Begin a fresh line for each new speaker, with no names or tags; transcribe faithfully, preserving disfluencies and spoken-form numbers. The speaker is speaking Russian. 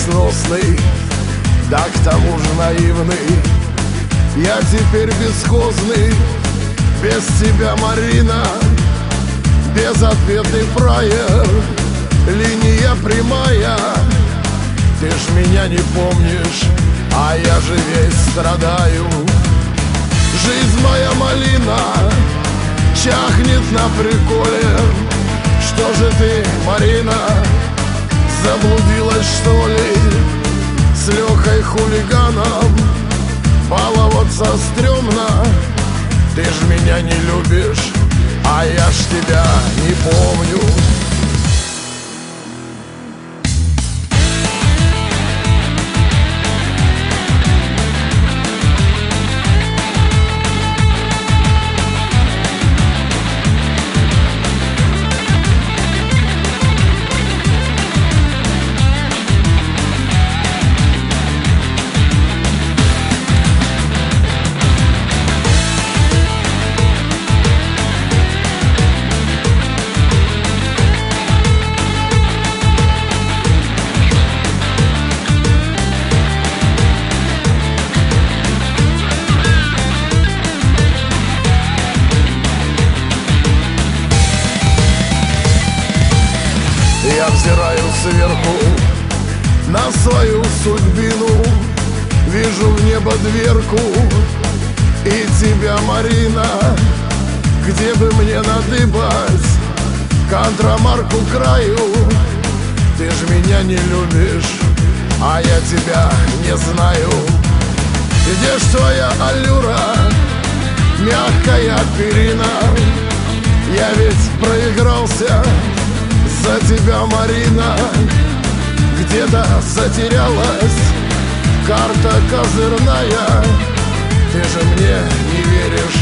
несносный, да к тому же наивный. Я теперь бесхозный, без тебя, Марина, безответный фраер, линия прямая. Ты ж меня не помнишь, а я же весь страдаю. Жизнь моя малина чахнет на приколе. Что же ты, Марина, заблудилась, что ли? С Лехой хулиганом баловаться стрёмно. Ты ж меня не любишь, а я ж тебя не помню. Я взираю сверху на свою судьбину, вижу в небо дверку и тебя, Марина. Где бы мне надыбать контрамарку краю? Ты ж меня не любишь, а я тебя не знаю. Где ж твоя аллюра, мягкая перина? Я ведь проигрался за тебя, Марина. Где-то затерялась карта козырная. Ты же мне не веришь,